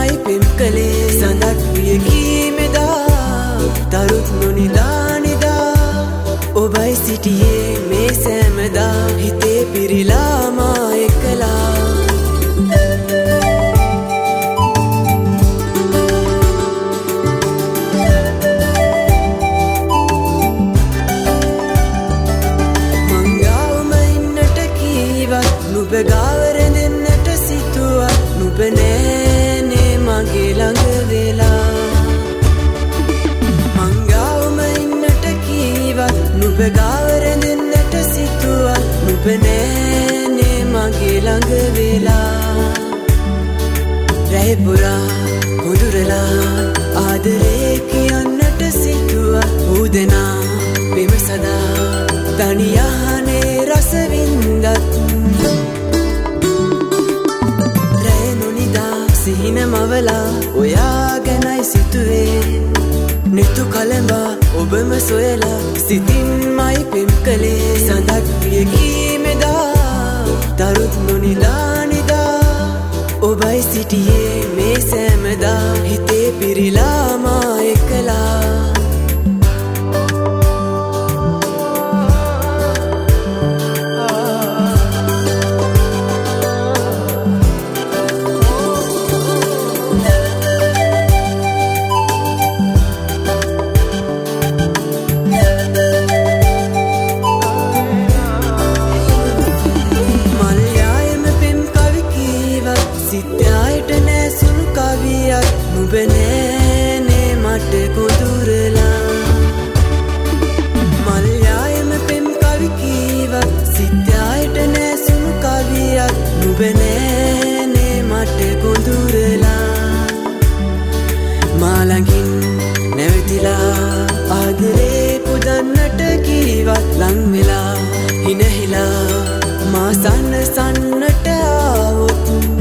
මයි පෙම් කළේ සඳක් විය කීමෙදා තරුත් නොනිදානිදා ඔබයි සිටියේ මේ සෑමදා හිතේ පිරිලා මා එකලා නුඹ ගාව රැඳෙන්නට සිතුවත් නුඹ නෑනේ මගේ ළඟ වෙලා මං ගාවම ඉන්නට කීවත් නුඹ ගාව රැඳෙන්නට සිතුවත් නුඹ නෑනේ මගේ ළඟ වෙලා රැය පුරා හොඳුරලා ආදරේ කියන්නට සිතුවත් උදෙනා බිම සදා තනියහනේ රස වින්දත් සිහින මවලා ඔයා ගැනයි සිතුවේ නිතු කලඹා ඔබම සොයලා සිතින් මයි පෙම් කළේ සඳක් විය කීමෙදා තරුත් නොනිදානිදා ඔබයි සිටියේ මේ සෑමදා හිතේ පිරිලා මා එකලා සිත්යායට නෑ සුළු කවියක් නුඹ නෑනේ මට කොඳුරලා මල්යායම පෙම් කවි කීවක් සිත්යායට නෑ සුළු කවියක් නුඹ නෑනේ මට කොඳුරලා මා ළඟින් නැවතිලා ආදරේ පුදන්නට කීවත් ලං වෙලා හිනහිලා මා සන්නට ආවොත්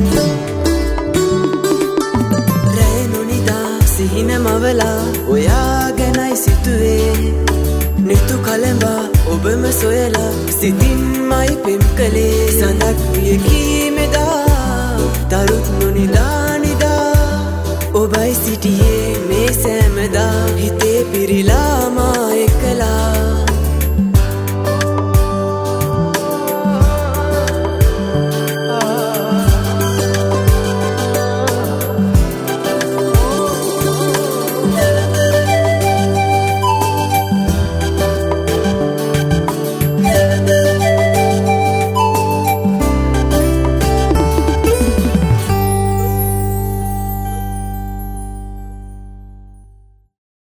සිහින මවලා ඔයා ගැනයි සිතුවේ නිතු කලඹා ඔබම සොයලා සිතින් මයි පෙම් කළේ සඳක් විය කීමෙදා තරුත් නොනිදානිදා ඔබයි සිටියේ මේ සෑමදා හිතේ පිරිලා